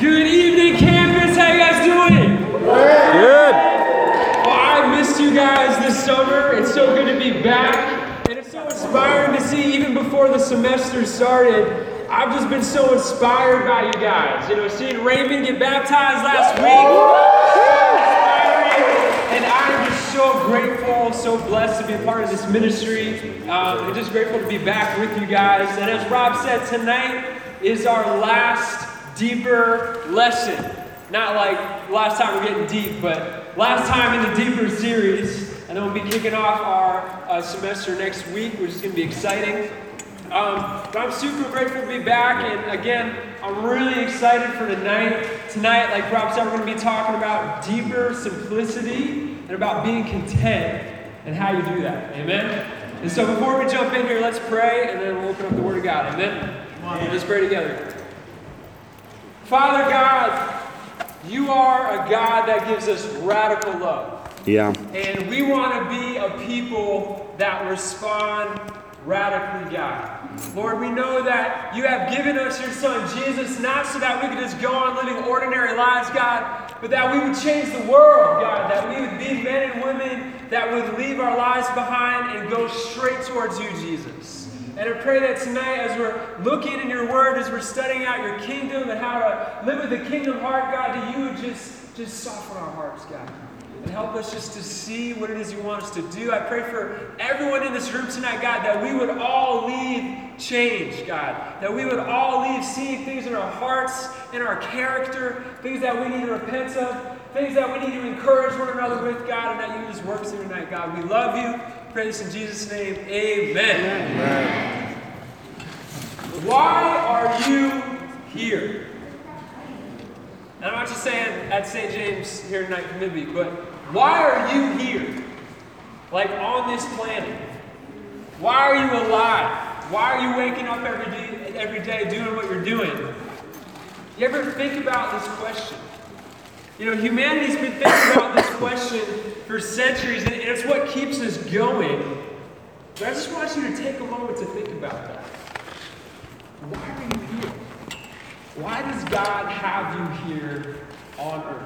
Good evening, campus. How you guys doing? Good. Well, I missed you guys this summer. It's so good to be back. And it's so inspiring to see, even before the semester started, I've just been so inspired by you guys. You know, seeing Raymond get baptized last week, so inspiring. And I'm just so grateful, so blessed to be a part of this ministry. And just grateful to be back with you guys. And as Rob said, tonight is our last deeper lesson. Not like last time we're getting deep, but last time in the deeper series. And then we'll be kicking off our semester next week, which is going to be exciting. But I'm super grateful to be back, and again, I'm really excited for tonight. Tonight, like Rob said, we're going to be talking about deeper simplicity and about being content and how you do that. Amen? And so before we jump in here, let's pray, and then we'll open up the Word of God. Amen? Let's pray together. Father God, you are a God that gives us radical love. Yeah. And we want to be a people that respond radically, God. Lord, we know that you have given us your Son, Jesus, not so that we could just go on living ordinary lives, God, but that we would change the world, God, that we would be men and women that would leave our lives behind and go straight towards you, Jesus. And I pray that tonight, as we're looking in your word, as we're studying out your kingdom and how to live with a kingdom heart, God, that you would just soften our hearts, God. And help us just to see what it is you want us to do. I pray for everyone in this room tonight, God, that we would all leave changed, God. That we would all leave seeing things in our hearts, in our character, things that we need to repent of, things that we need to encourage one another with, God, and that you just work through tonight, God. We love you. Pray this in Jesus' name. Amen. Amen. Why are you here? And I'm not just saying at St. James here tonight, maybe, but why are you here? Like on this planet? Why are you alive? Why are you waking up every day doing what you're doing? You ever think about this question? You know, humanity's been thinking about this question for centuries, and it's what keeps us going. But I just want you to take a moment to think about that. Why are you here? Why does God have you here on earth?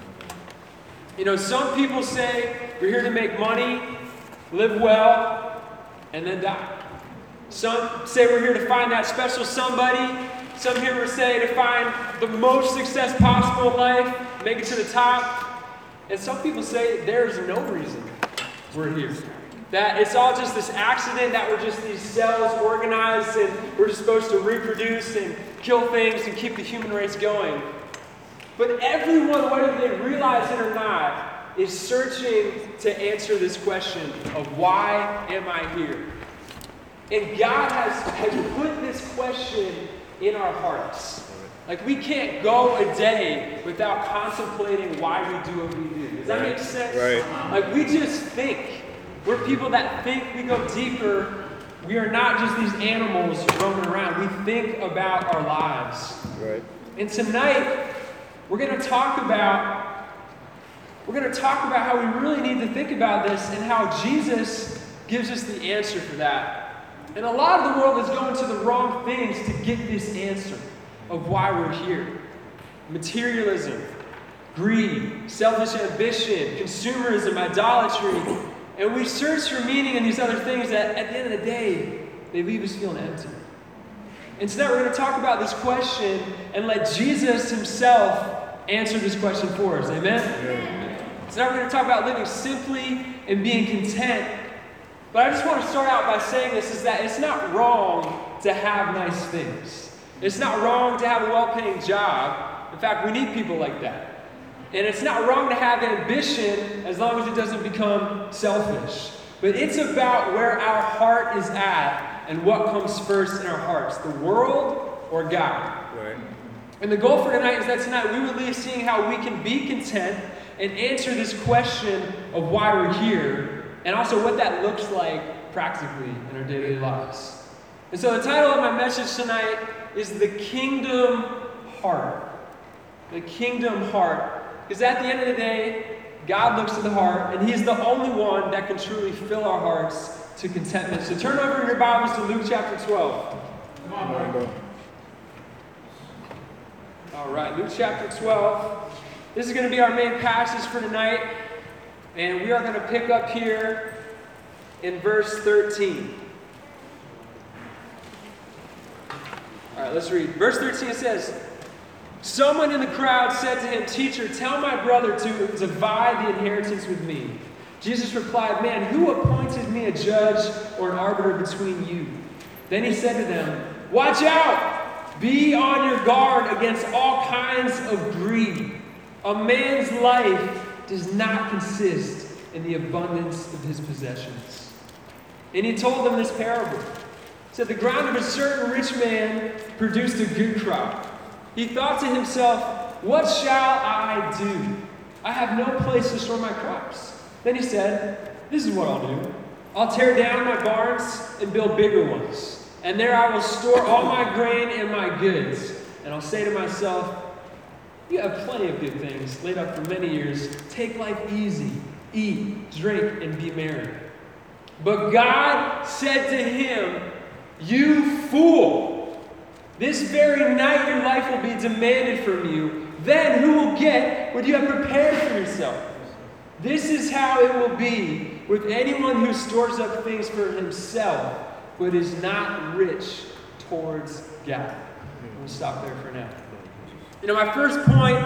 You know, some people say we're here to make money, live well, and then die. Some say we're here to find that special somebody. Some here will say to find the most success possible in life, make it to the top. And some people say there's no reason we're here. That it's all just this accident, that we're just these cells organized and we're just supposed to reproduce and kill things and keep the human race going. But everyone, whether they realize it or not, is searching to answer this question of why am I here? And God has put this question in our hearts. Like, we can't go a day without contemplating why we do what we do. Does that make sense? Right. Like, we just think. We're people that think. We go deeper. We are not just these animals roaming around. We think about our lives. Right. And tonight, we're going to talk about how we really need to think about this and how Jesus gives us the answer for that. And a lot of the world is going to the wrong things to get this answer of why we're here. Materialism, greed, selfish ambition, consumerism, idolatry. And we search for meaning in these other things that at the end of the day, they leave us feeling empty. And tonight we're going to talk about this question and let Jesus himself answer this question for us. Amen? Yeah. Tonight we're going to talk about living simply and being content. But I just want to start out by saying this, is that it's not wrong to have nice things. It's not wrong to have a well-paying job. In fact, we need people like that. And it's not wrong to have ambition as long as it doesn't become selfish. But it's about where our heart is at and what comes first in our hearts, the world or God. Right. And the goal for tonight is that tonight we would leave seeing how we can be content and answer this question of why we're here, and also what that looks like practically in our daily lives. And so the title of my message tonight is The Kingdom Heart. The Kingdom Heart. Because at the end of the day, God looks at the heart, and He's the only one that can truly fill our hearts to contentment. So turn over in your Bibles to Luke chapter 12. Come on, bro. All right, Luke chapter 12. This is going to be our main passage for tonight, and we are going to pick up here in verse 13. All right, let's read. Verse 13 says, "Someone in the crowd said to him, 'Teacher, tell my brother to divide the inheritance with me.' Jesus replied, 'Man, who appointed me a judge or an arbiter between you?' Then he said to them, 'Watch out! Be on your guard against all kinds of greed. A man's life does not consist in the abundance of his possessions.' And he told them this parable. He said, 'The ground of a certain rich man produced a good crop. He thought to himself, "What shall I do? I have no place to store my crops." Then he said, "This is what I'll do. I'll tear down my barns and build bigger ones. And there I will store all my grain and my goods. And I'll say to myself, you have plenty of good things laid up for many years. Take life easy. Eat, drink, and be merry." But God said to him, "You fool! This very night your life will be demanded from you. Then who will get what you have prepared for yourself? This is how it will be with anyone who stores up things for himself, but is not rich towards God." I'm going to stop there for now. My first point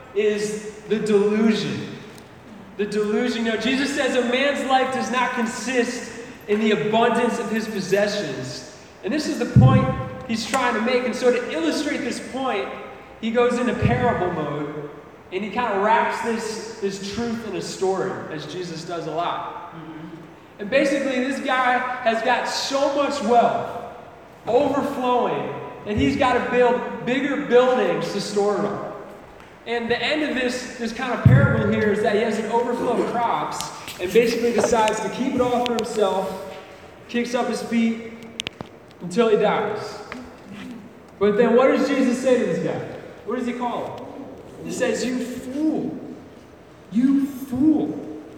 is the delusion. The delusion. Jesus says a man's life does not consist in the abundance of his possessions. And this is the point he's trying to make. And so to illustrate this point, he goes into parable mode, and he kind of wraps this truth in a story, as Jesus does a lot. And basically, this guy has got so much wealth, overflowing, and he's got to build bigger buildings to store it on. And the end of this kind of parable here is that he has an overflow of crops, and basically decides to keep it all for himself, kicks up his feet until he dies. But then what does Jesus say to this guy? What does he call him? He says, "You fool. You fool."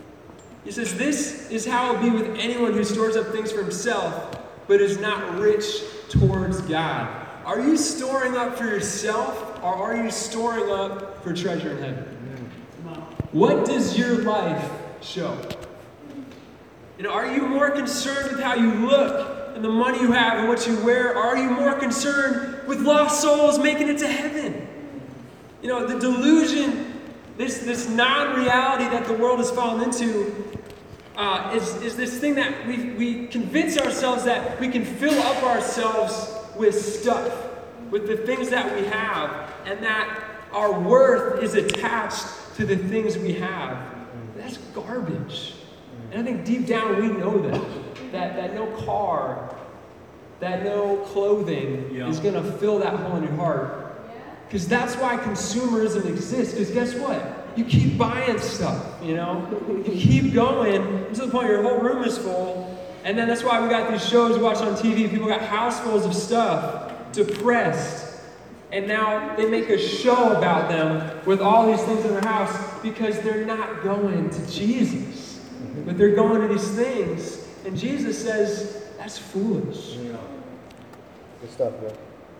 He says, "This is how it will be with anyone who stores up things for himself, but is not rich towards God." Are you storing up for yourself, or are you storing up for treasure in heaven? What does your life show? Are you more concerned with how you look and the money you have and what you wear? Or are you more concerned with lost souls making it to heaven? The delusion, this non-reality that the world has fallen into, is this thing that we convince ourselves that we can fill up ourselves with stuff, with the things that we have, and that our worth is attached to the things we have. That's garbage. And I think deep down we know that no car, that no clothing is going to fill that hole in your heart. Because that's why consumerism exists. Because guess what? You keep buying stuff, You keep going until the point your whole room is full. And then that's why we got these shows we watch on TV. People got housefuls of stuff, depressed. And now they make a show about them with all these things in their house because they're not going to Jesus. But they're going to these things. And Jesus says, that's foolish. Good stuff, bro.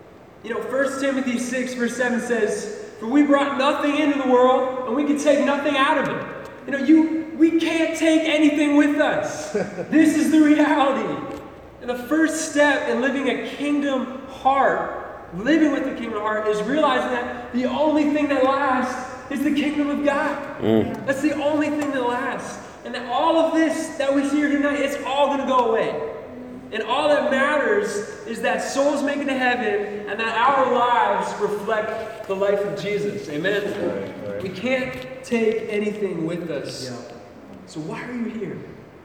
1 Timothy 6 verse 7 says, "For we brought nothing into the world, and we can take nothing out of it." We can't take anything with us. This is the reality. And the first step in living a kingdom heart, living with the kingdom heart, is realizing that the only thing that lasts is the kingdom of God. That's the only thing that lasts. And that all of this that we see here tonight, it's all going to go away. And all that matters is that souls make it to heaven, and that our lives reflect the life of Jesus. Amen? Right. We can't take anything with us. Yeah. So why are you here?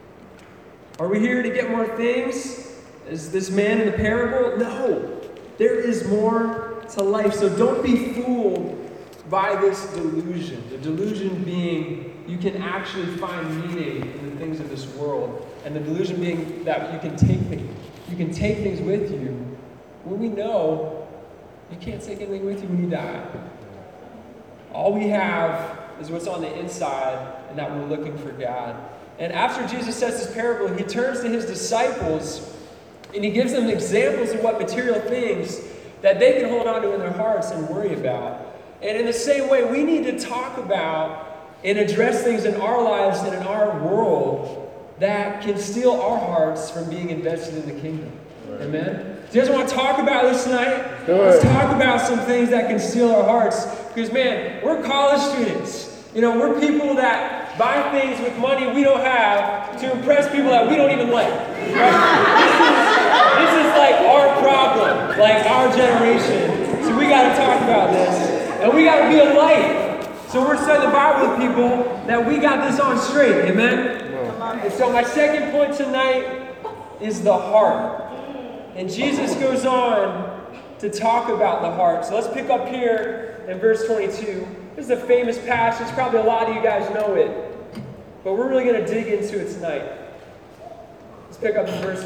Are we here to get more things? Is this man in the parable? No. There is more to life. So don't be fooled by this delusion. The delusion being you can actually find meaning in the things of this world. And the delusion being that you can take things with you when we know you can't take anything with you when you die. All we have is what's on the inside, and that we're looking for God. And after Jesus says this parable, he turns to his disciples and he gives them examples of what material things that they can hold on to in their hearts and worry about. And in the same way, we need to talk about and address things in our lives and in our world that can steal our hearts from being invested in the kingdom. Right. Amen? Do you guys want to talk about this tonight? Let's talk about some things that can steal our hearts. Because, man, we're college students. You know, we're people that buy things with money we don't have to impress people that we don't even like. Right? This is like our problem, like our generation. So we got to talk about this. And we got to be a light. So we're studying the Bible with people that we got this on straight. Amen? And so my second point tonight is the heart. And Jesus goes on to talk about the heart. So let's pick up here in verse 22. This is a famous passage. Probably a lot of you guys know it. But we're really going to dig into it tonight. Let's pick up in verse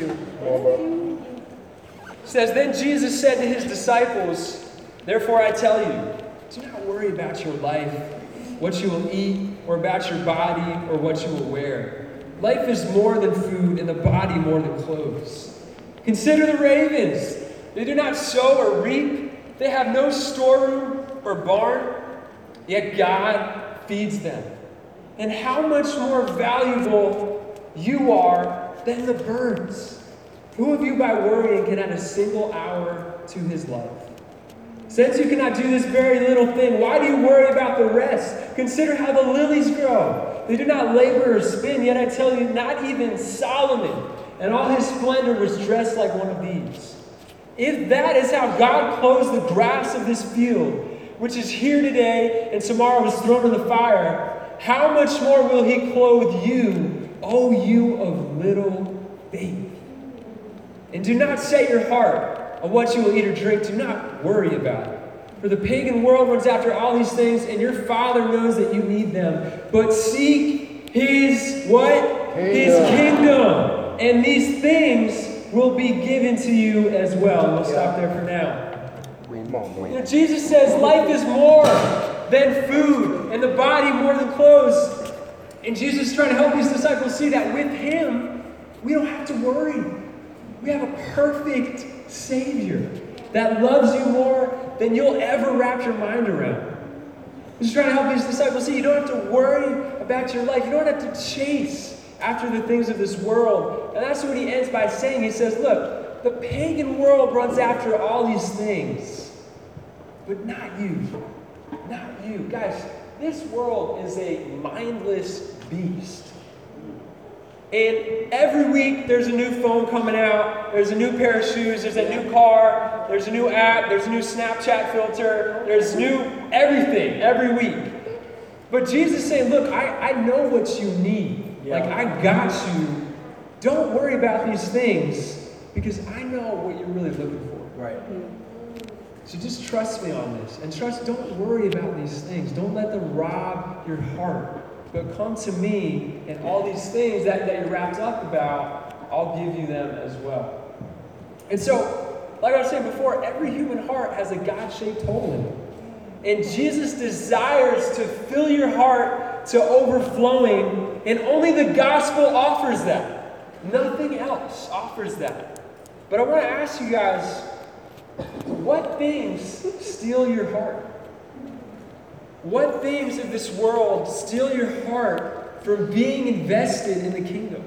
22. It says, Then Jesus said to his disciples, Therefore I tell you, do not worry about your life, what you will eat, or about your body, or what you will wear. Life is more than food, and the body more than clothes. Consider the ravens. They do not sow or reap. They have no storeroom or barn, yet God feeds them. And how much more valuable you are than the birds. Who of you by worrying can add a single hour to his life? Since you cannot do this very little thing, why do you worry about the rest? Consider how the lilies grow. They do not labor or spin, yet I tell you, not even Solomon in all his splendor was dressed like one of these. If that is how God clothes the grass of this field, which is here today and tomorrow is thrown in the fire, how much more will he clothe you, O you of little faith? And do not set your heart on what you will eat or drink. Do not worry about it. For the pagan world runs after all these things, and your Father knows that you need them. But seek his what? His kingdom. And these things will be given to you as well. We'll stop there for now. You know, Jesus says life is more than food, and the body more than clothes. And Jesus is trying to help his disciples see that with him, we don't have to worry. We have a perfect Savior that loves you more than you'll ever wrap your mind around. He's trying to help his disciples see you don't have to worry about your life. You don't have to chase after the things of this world. And that's what he ends by saying. He says, look, the pagan world runs after all these things, but not you. Not you. Guys, this world is a mindless beast. And every week there's a new phone coming out, there's a new pair of shoes, there's a new car, there's a new app, there's a new Snapchat filter, there's new everything every week. But Jesus is saying, look, I know what you need. Yeah. Like, I got you. Don't worry about these things because I know what you're really looking for. Right. So just trust me on this. And don't worry about these things. Don't let them rob your heart. But come to me, and all these things that you're wrapped up about, I'll give you them as well. And so, like I was saying before, every human heart has a God-shaped hole in it. And Jesus desires to fill your heart to overflowing, and only the gospel offers that. Nothing else offers that. But I want to ask you guys, what things steal your heart? What things of this world steal your heart from being invested in the kingdom?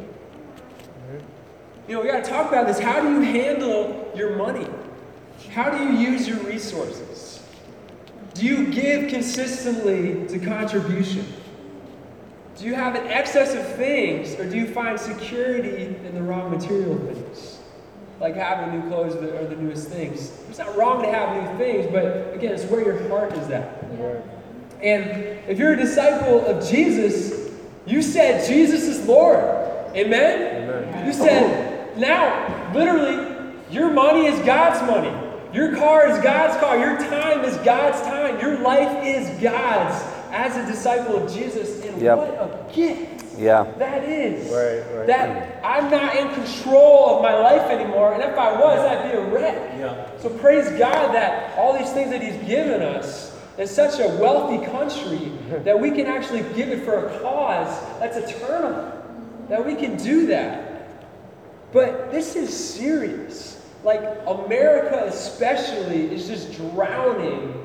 You know, we got to talk about this. How do you handle your money? How do you use your resources? Do you give consistently to contribution? Do you have an excess of things, or do you find security in the wrong material things? Like having new clothes or the newest things. It's not wrong to have new things, but again, it's where your heart is at. Yeah. And if you're a disciple of Jesus, you said Jesus is Lord. Amen? Amen. You said, now, literally, your money is God's money. Your car is God's car. Your time is God's time. Your life is God's as a disciple of Jesus. And what a gift that is. Right. That I'm not in control of my life anymore. And if I was, I'd be a wreck. Yeah. So praise God that all these things that he's given us, it's such a wealthy country that we can actually give it for a cause that's eternal. That we can do that. But this is serious. Like, America especially is just drowning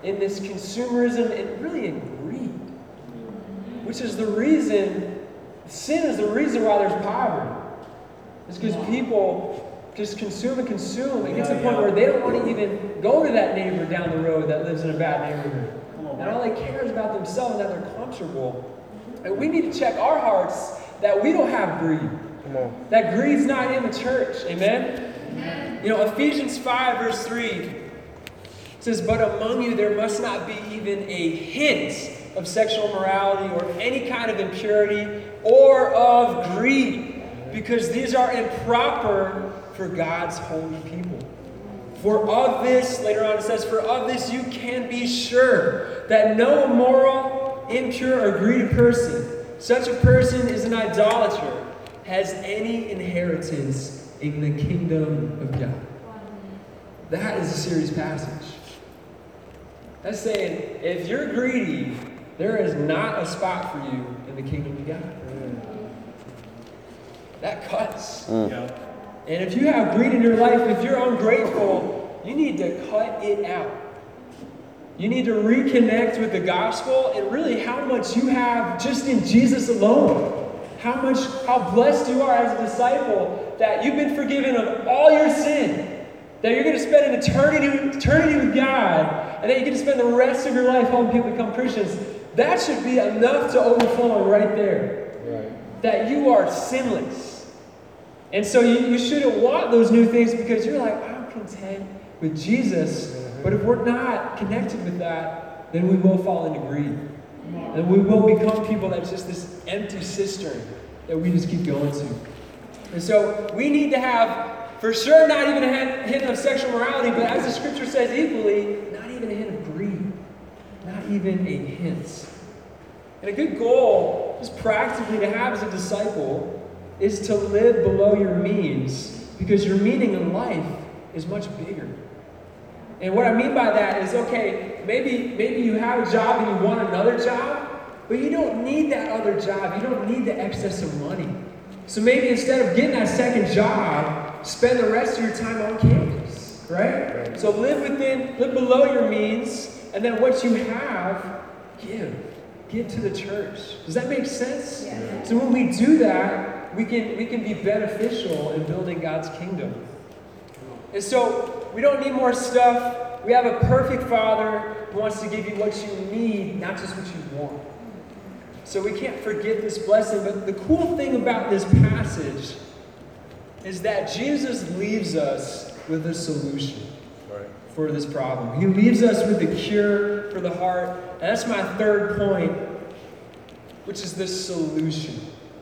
in this consumerism and really in greed, which is the reason, sin is the reason why there's poverty. It's because people just consume and consume. It gets to the point where they don't want to even go to that neighbor down the road that lives in a bad neighborhood. And all they care is about themselves and that they're comfortable. And we need to check our hearts that we don't have greed. That greed's not in the church. Amen? You know, Ephesians 5 verse 3 says, "But among you there must not be even a hint of sexual immorality or any kind of impurity or of greed, because these are improper for God's holy people. For of this," later on it says, "for of this you can be sure, that no immoral, impure, or greedy person, such a person is an idolater, has any inheritance in the kingdom of God." That is a serious passage. That's saying, if you're greedy, there is not a spot for you in the kingdom of God. That cuts. And if you have greed in your life, if you're ungrateful, you need to cut it out. You need to reconnect with the gospel and really how much you have just in Jesus alone. How blessed you are as a disciple that you've been forgiven of all your sin. That you're going to spend an eternity with God, and that you're going to spend the rest of your life helping people become Christians. That should be enough to overflowing right there. Right. That you are sinless. And so you shouldn't want those new things because you're like, I'm content with Jesus. But if we're not connected with that, then we will fall into greed. And we will become people that's just this empty cistern that we just keep going to. And so we need to have, for sure, not even a hint of sexual morality, but as the scripture says equally, not even a hint of greed. Not even a hint. And a good goal, just practically to have as a disciple, is to live below your means, because your meaning in life is much bigger. And what I mean by that is, okay, maybe you have a job and you want another job, but you don't need that other job. You don't need the excess of money. So maybe instead of getting that second job, spend the rest of your time on campus, right? So live below your means, and then what you have, give to the church. Does that make sense? Yeah. So when we do that, we can be beneficial in building God's kingdom. And so we don't need more stuff. We have a perfect Father who wants to give you what you need, not just what you want. So we can't forget this blessing. But the cool thing about this passage is that Jesus leaves us with a solution for this problem. He leaves us with the cure for the heart. And that's my third point, which is this solution.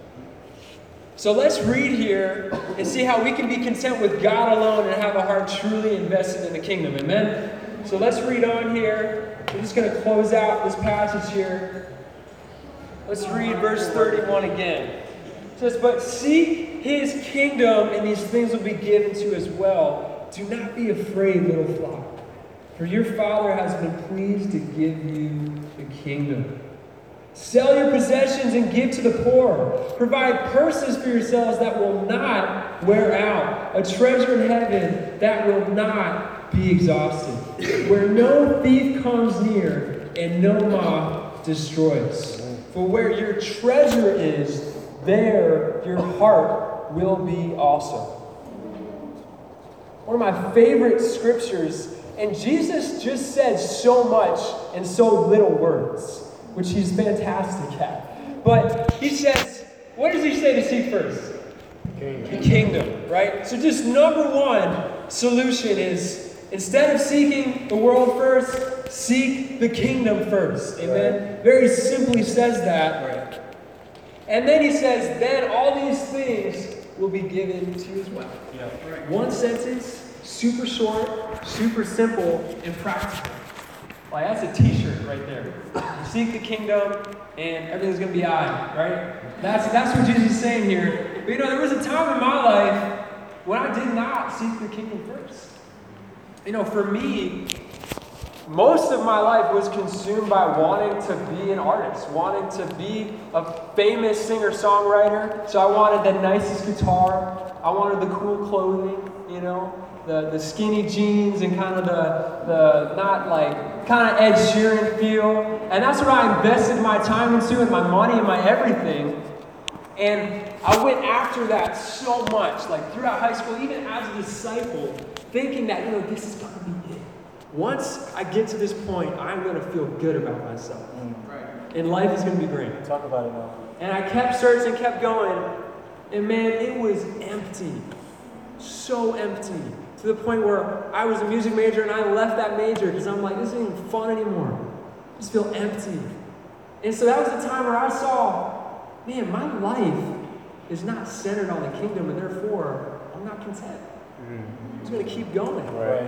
So let's read here and see how we can be content with God alone and have a heart truly invested in the kingdom. Amen? So let's read on here. We're just going to close out this passage here. Let's read verse 31 again. It says, "But seek his kingdom, and these things will be given to you as well. Do not be afraid, little flock, for your Father has been pleased to give you the kingdom. Sell your possessions and give to the poor. Provide purses for yourselves that will not wear out, a treasure in heaven that will not be exhausted, where no thief comes near and no moth destroys. For where your treasure is, there your heart will be also." One of my favorite scriptures, and Jesus just said so much in so little words, which he's fantastic at. But he says, what does he say to seek first? The kingdom, right? So just number one solution is, instead of seeking the world first, seek the kingdom first. Amen? Right. Very simply says that. Right. And then he says, then all these things will be given to you as well. Yeah. Right. One sentence, super short, super simple, and practical. Like, that's a t-shirt right there. Seek the kingdom, and everything's going to be all right, right? That's what Jesus is saying here. But you know, there was a time in my life when I did not seek the kingdom first. You know, for me, most of my life was consumed by wanting to be an artist, wanting to be a famous singer-songwriter. So I wanted the nicest guitar. I wanted the cool clothing, you know. the skinny jeans and kind of the not like kind of Ed Sheeran feel. And that's what I invested my time into and my money and my everything. And I went after that so much, like throughout high school, even as a disciple, thinking that, this is going to be it. Once I get to this point, I'm going to feel good about myself. Right. And life is going to be great. Talk about it now. And I kept searching, kept going, and man, it was empty. So empty. To the point where I was a music major and I left that major because I'm like, this isn't even fun anymore. I just feel empty. And so that was the time where I saw, man, my life is not centered on the kingdom, and therefore, I'm not content. I'm just going to keep going. Right.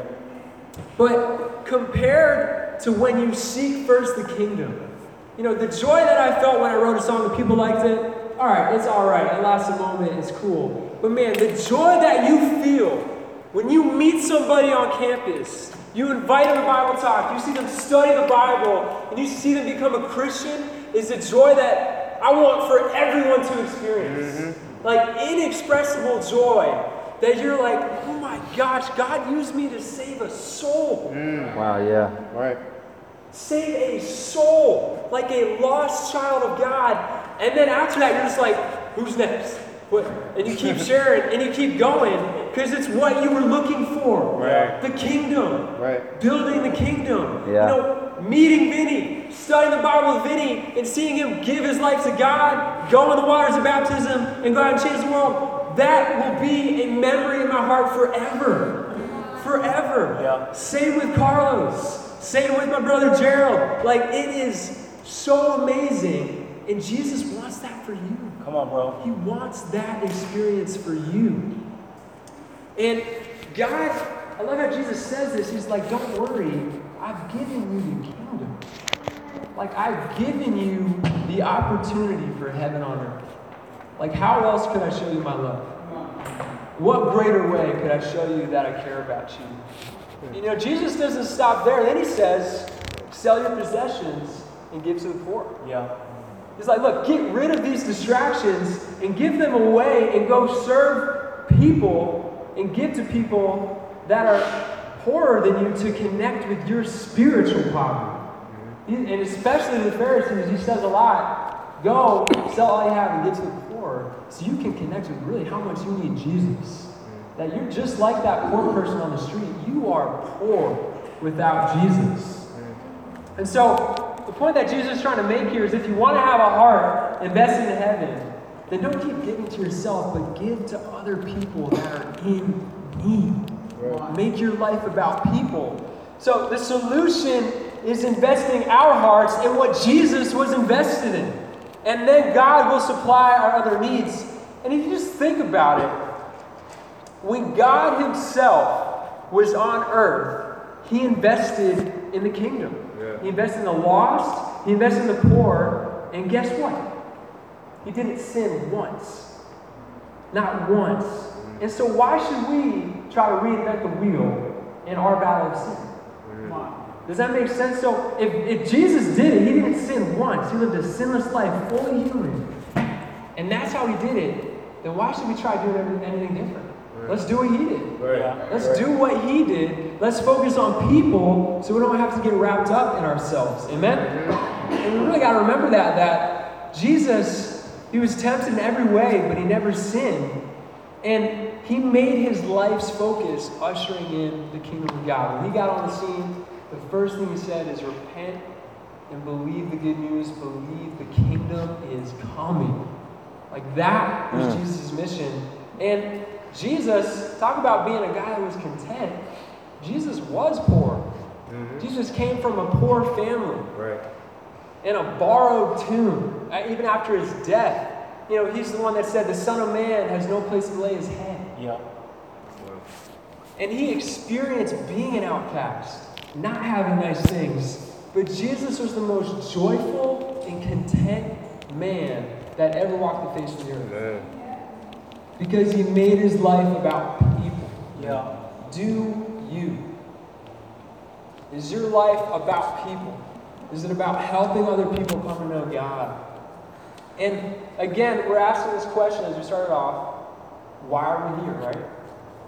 But compared to when you seek first the kingdom, the joy that I felt when I wrote a song and people liked it, all right, it's all right. It lasts a moment. It's cool. But man, the joy that you feel when you meet somebody on campus, you invite them to Bible talk, you see them study the Bible, and you see them become a Christian, is the joy that I want for everyone to experience. Like inexpressible joy that you're like, oh my gosh, God used me to save a soul. Wow, yeah. Right. Save a soul, like a lost child of God. And then after that, you're just like, who's next? What? And you keep sharing and you keep going because it's what you were looking for. Right. The kingdom. Right. Building the kingdom. Yeah. Meeting Vinny, studying the Bible with Vinny, and seeing him give his life to God, go in the waters of baptism, and go out and change the world. That will be a memory in my heart forever. Forever. Yeah. Same with Carlos. Same with my brother Gerald. Like, it is so amazing. And Jesus wants that for you. Come on, bro. He wants that experience for you. And God, I love how Jesus says this. He's like, don't worry. I've given you the kingdom. Like, I've given you the opportunity for heaven on earth. Like, how else could I show you my love? What greater way could I show you that I care about you? Jesus doesn't stop there. Then he says, sell your possessions and give to the poor. Yeah. He's like, look, get rid of these distractions and give them away and go serve people and give to people that are poorer than you to connect with your spiritual poverty. And especially the Pharisees, he says a lot, go sell all you have and give to the poor so you can connect with really how much you need Jesus. That you're just like that poor person on the street. You are poor without Jesus. And so the point that Jesus is trying to make here is if you want to have a heart invested in heaven, then don't keep giving to yourself, but give to other people that are in need. Right. Make your life about people. So the solution is investing our hearts in what Jesus was invested in. And then God will supply our other needs. And if you just think about it, when God himself was on earth, he invested in the kingdom. Yeah. He invested in the lost, he invested in the poor, and guess what? He didn't sin once. Not once. And so why should we try to reinvent the wheel in our battle of sin? Does that make sense? So if Jesus did it, he didn't sin once. He lived a sinless life, fully human. And that's how he did it. Then why should we try doing anything different? Let's do what he did. Let's do what he did. Let's focus on people so we don't have to get wrapped up in ourselves. Amen? And we really got to remember that Jesus, he was tempted in every way, but he never sinned. And he made his life's focus ushering in the kingdom of God. When he got on the scene, the first thing he said is repent and believe the good news. Believe the kingdom is coming. Like that was Jesus' mission. And Jesus, talk about being a guy who was content. Jesus was poor. Jesus came from a poor family. Right. In a borrowed tomb. Even after his death. He's the one that said the Son of Man has no place to lay his head. Yeah. And he experienced being an outcast, not having nice things. But Jesus was the most joyful and content man that ever walked the face of the earth. Because he made his life about people. Yeah. Do you? Is your life about people? Is it about helping other people come to know God? And again, we're asking this question as we started off, why are we here, right?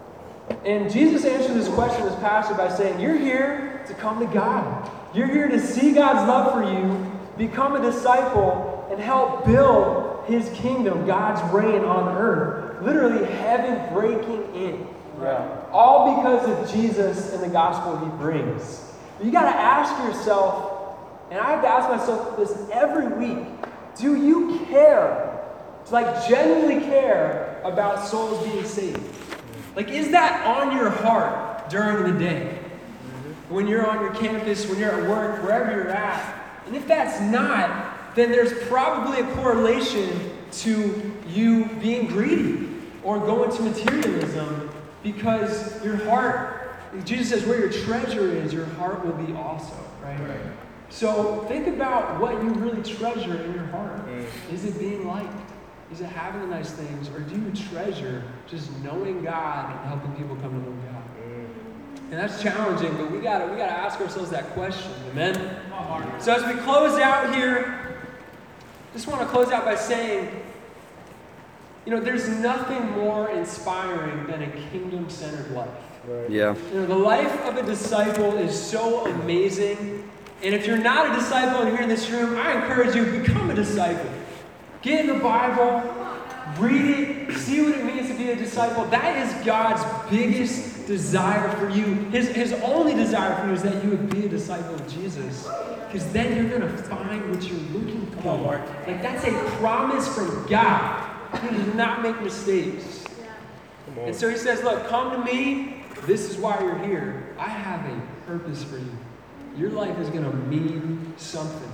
And Jesus answered this question, this passage, by saying, you're here to come to God. You're here to see God's love for you, become a disciple, and help build his kingdom, God's reign on earth. Literally heaven breaking in. Yeah. All because of Jesus and the gospel he brings. You got to ask yourself, and I have to ask myself this every week, do you care, genuinely care about souls being saved? Is that on your heart during the day? When you're on your campus, when you're at work, wherever you're at? And if that's not, then there's probably a correlation to you being greedy or going to materialism, because your heart, Jesus says, where your treasure is, your heart will be also, right? So think about what you really treasure in your heart. Is it being liked? Is it having the nice things? Or do you treasure just knowing God and helping people come to know God? And that's challenging, but we gotta ask ourselves that question. Amen? So as we close out here, just want to close out by saying, there's nothing more inspiring than a kingdom-centered life. Right. Yeah. The life of a disciple is so amazing. And if you're not a disciple and you're in this room, I encourage you to become a disciple. Get in the Bible, read it, see what it means to be a disciple. That is God's biggest desire for you. His only desire for you is that you would be a disciple of Jesus. Because then you're going to find what you're looking for. That's a promise from God. He does not make mistakes. And so he says, look, come to me. This is why you're here. I have a purpose for you. Your life is going to mean something.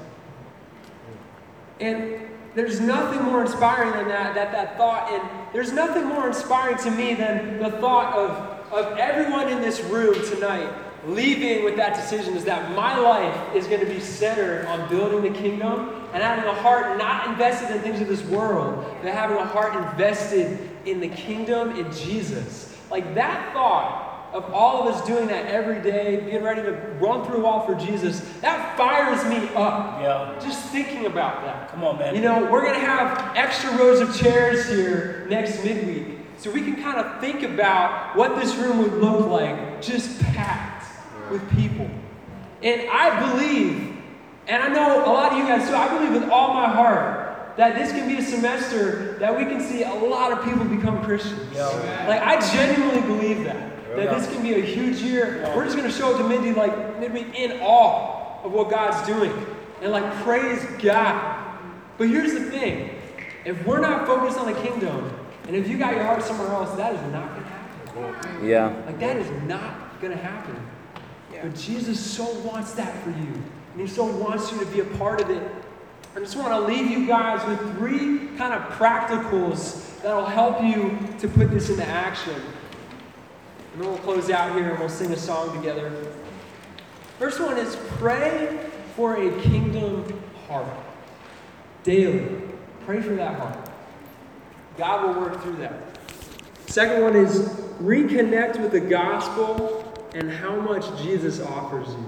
And there's nothing more inspiring than that thought. And there's nothing more inspiring to me than the thought of everyone in this room tonight leaving with that decision, is that my life is going to be centered on building the kingdom and having a heart not invested in things of this world, but having a heart invested in the kingdom, in Jesus. That thought of all of us doing that every day, being ready to run through a wall for Jesus, that fires me up. Yeah. Just thinking about that. Come on, man. We're going to have extra rows of chairs here next midweek, so we can kind of think about what this room would look like, just packed with people. And I believe, and I know a lot of you guys too, I believe with all my heart that this can be a semester that we can see a lot of people become Christians. Yeah. I genuinely believe that this can be a huge year. We're just going to show up to Mindy midweek in awe of what God's doing and praise God. But here's the thing. If we're not focused on the kingdom, and if you got your heart somewhere else, that is not going to happen. Yeah. That is not going to happen. But Jesus so wants that for you. And he so wants you to be a part of it. I just want to leave you guys with 3 kind of practicals that will help you to put this into action. And then we'll close out here and we'll sing a song together. First one is pray for a kingdom heart. Daily. Pray for that heart. God will work through that. Second one is reconnect with the gospel and how much Jesus offers you.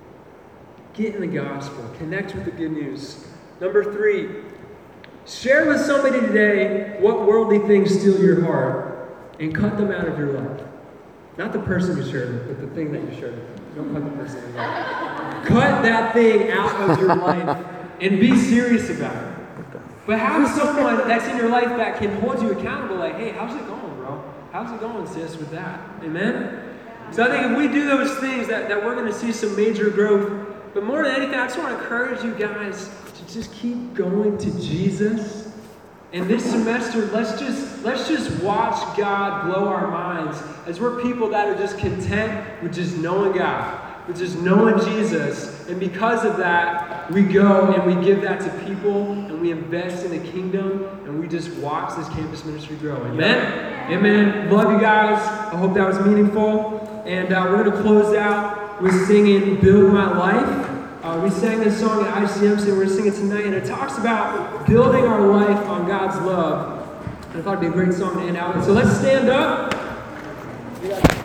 Get in the gospel. Connect with the good news. Number 3, share with somebody today what worldly things steal your heart and cut them out of your life. Not the person you shared with, but the thing that you shared with. Don't cut the person in life. Cut that thing out of your life and be serious about it. But have someone that's in your life that can hold you accountable, hey, how's it going, bro? How's it going, sis, with that? Amen? So I think if we do those things, that we're going to see some major growth. But more than anything, I just want to encourage you guys to just keep going to Jesus. And this semester, let's just watch God blow our minds as we're people that are just content with just knowing God, with just knowing Jesus. And because of that, we go and we give that to people and we invest in the kingdom and we just watch this campus ministry grow. Amen? Amen. Love you guys. I hope that was meaningful. And we're going to close out with singing Build My Life. We sang this song at ICM, so we're going to sing it tonight. And it talks about building our life on God's love. And I thought it'd be a great song to end out with. So let's stand up.